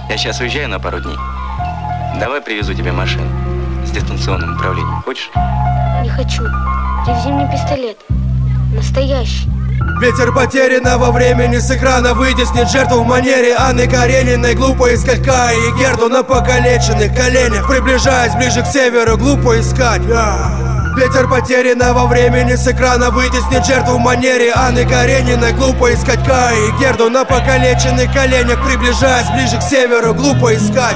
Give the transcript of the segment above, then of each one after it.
Я сейчас уезжаю на пару дней. Давай привезу тебе машину с дистанционным управлением. Хочешь? Не хочу. Привези мне пистолет. Настоящий. Ветер потерянного времени с экрана вытеснит жертву в манере Анны Карениной. Глупо искать Каи и Герду на покалеченных коленях. Приближаясь ближе к северу, глупо искать. Ветер потерянного времени с экрана вытеснит жертву в манере Анны Карениной. Глупо искать Каи и Герду на покалеченных коленях. Приближаясь ближе к северу, глупо искать.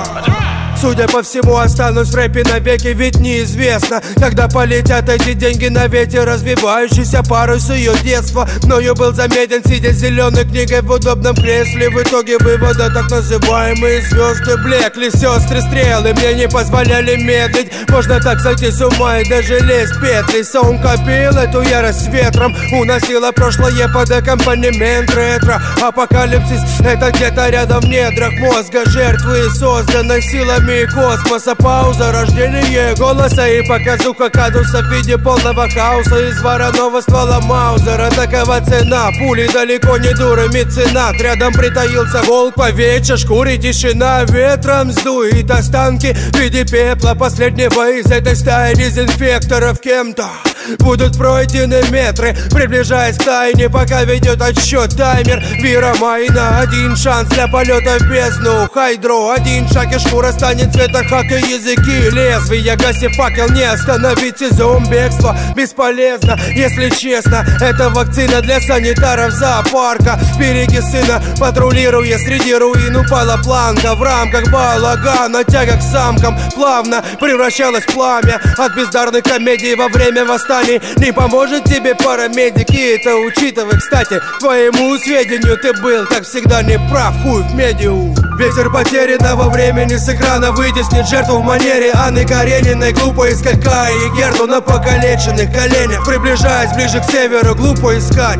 Судя по всему, останусь в рэпе навеки, ведь неизвестно, когда полетят эти деньги на ветер. Развивающийся парус ее детства мною был заметен, сидя с зеленой книгой в удобном кресле. В итоге вывода так называемые звезды блекли. Сестры стрелы мне не позволяли медлить. Можно так сойти с ума и даже лезть в петли. Сон копил эту ярость ветром, уносила прошлое под аккомпанемент ретро. Апокалипсис это где-то рядом в недрах мозга жертвы, созданной силами космоса. Пауза, рождение голоса и показуха казуса в виде полного хаоса из вороного ствола Маузера. Такова цена, пули далеко не дуры, меценат. Рядом притаился волк, повече шкуре тишина. Ветром сдует останки в виде пепла последнего из этой стаи дезинфекторов. Кем-то будут пройдены метры, приближаясь к тайне, пока ведет отсчет таймер. Вира Майна, один шанс для полета в бездну. Хайдро, один шаг и шкура станет цвета хака, языки лезвия. Гаси факел, не остановить сезон бегства бесполезно, если честно. Это вакцина для санитаров зоопарка. Береги сына, патрулируя среди руин, упала планка. В рамках балагана тяга к самкам плавно превращалась в пламя от бездарной комедии во время восстания. Не поможет тебе парамедик, и это учитывай. Кстати, к твоему сведению, ты был, как всегда, не прав. Хуй в медиу. Ветер потерянного времени с экрана вытеснит жертву в манере Анны Карениной. Глупо искать Каи и Герду на покалеченных коленях. Приближаясь ближе к северу, глупо искать.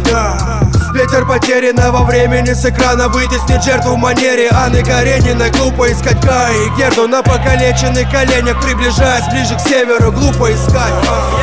Ветер потерянного времени с экрана вытеснит жертву в манере Анны Карениной. Глупо искать Каи и Герду на покалеченных коленях. Приближаясь ближе к северу, глупо искать.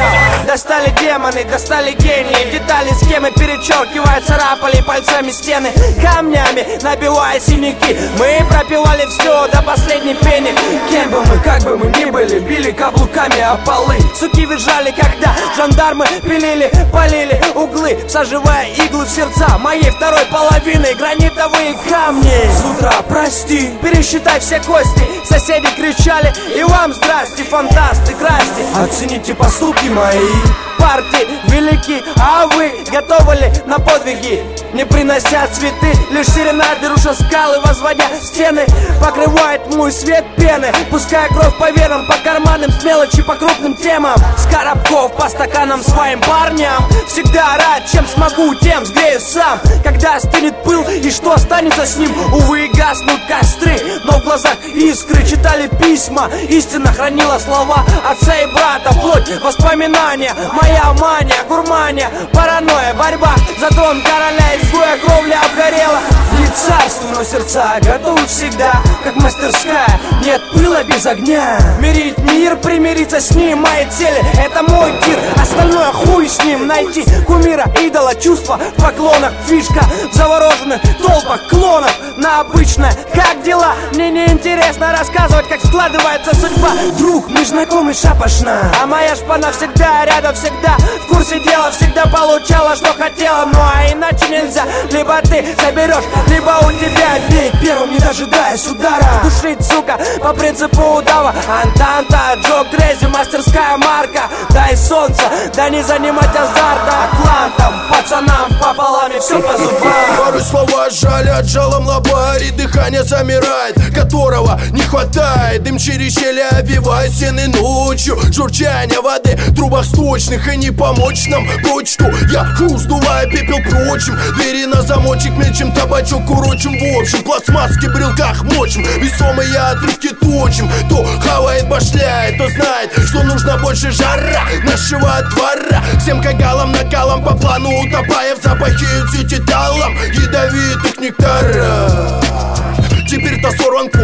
Достали демоны, достали гении. Детали схемы перечеркивая, царапали пальцами стены. Камнями набивая синяки. Мы пропивали все до последней пени. Кем бы мы, как бы мы ни были, били каблуками о полы. Суки визжали, когда жандармы пилили, полили углы, всаживая иглы в сердца моей второй половины. Гранитовые камни. С утра прости, пересчитай все кости. Соседи кричали, и вам здрасте, фантасты, красьте. Оцените поступки мои. Партии велики, а вы готовы ли на подвиги? Не принося цветы, лишь серенады, руша скалы, возводя стены. Покрывает мой свет пены, пуская кровь по венам, по карманам, с мелочи по крупным темам. С коробков по стаканам своим парням. Всегда рад, чем смогу, тем сгрею сам. Когда стынет пыл и что останется с ним? Увы, гаснут костры, но в глазах искры. Читали письма, истина хранила слова отца и брата. Вплоть воспоминания, моя мания, гурмания, паранойя, борьба за трон короля. Изгоя кровля обгорела. Не царство, но сердца готовы всегда, как мастерская. Нет пыла без огня. Мирить мир, примириться с ним. Мои цели, это мой тир. Остальное хуй с ним. Найти кумира, идола, чувства в поклонах. Фишка в завороженных толпах клонов. На обычное, как дела? Мне не интересно рассказывать, как складывается судьба. Друг, мы знакомы шапошно. А моя шпана всегда рядом, всегда в курсе дела. Всегда получала, что хотела. Ну а иначе нельзя. Либо ты заберешь, либо у тебя бей первым, не дожидаясь удара. Душить, сука, по принципу удава. Антанта, Джо Грейзи, мастерская марка. Дай солнце, да не занимать азарта. Атлантам, пацанам пополам и все по зубам. Порой слова жалят, жалом лобари. Дыхание замирает, которого не хватает. Дым через щели обвивает стены ночью. Журчание воды в трубах сточных. И не помочь нам почту я сдуваю пепел прочим. Двери на замочек мечем, табачок курочим. В общем, пластмасски в брелках мочим. Весомые отрывки точим. То хавает, башляет, то знает, что нужно больше жара нашего двора. Всем кагалам, накалом по плану утопая в запахе ацетиталом ядовитых нектаров. Теперь-то сорван конус,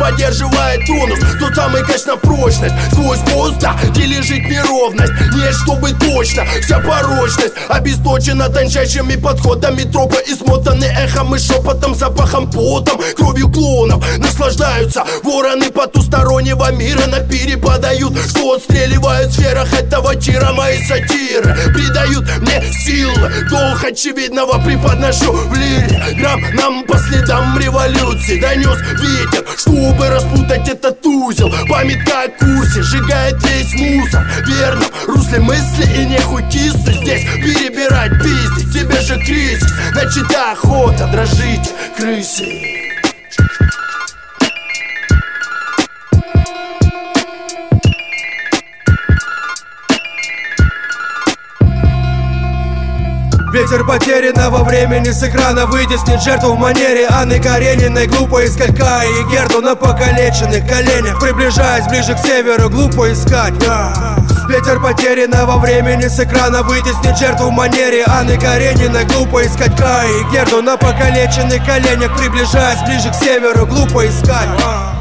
поддерживает тонус. Тот самый кач на прочность. Сквозь воздух, где лежит неровность. Нет, чтобы точно, вся порочность обесточена тончайшими подходами. Тропы измотаны эхом и шепотом, запахом, потом, кровью клонов. Наслаждаются вороны потустороннего мира. На пире подают, что отстреливают в сферах этого тира. Мои сатиры придают мне силы. Долг очевидного преподношу в лире. Грамм нам по следам революции донес ветер, чтобы распутать этот узел. Памятка о курсе сжигает весь мусор в верном русле мысли, и нехуй киснуть здесь перебирать, пиздить. Тебе же кризис, начата охота, дрожите крысы. Ветер потерянного времени с экрана вытеснит жертву в манере Анны Карениной. Глупо искать Каи и Герду на покалеченных коленях. Приближаясь ближе к северу, глупо искать. Ветер потерянного времени с экрана вытеснит жертву в манере Анны Карениной. Глупо искать Каи и Герду на покалеченных коленях. Приближаясь ближе к северу, глупо искать.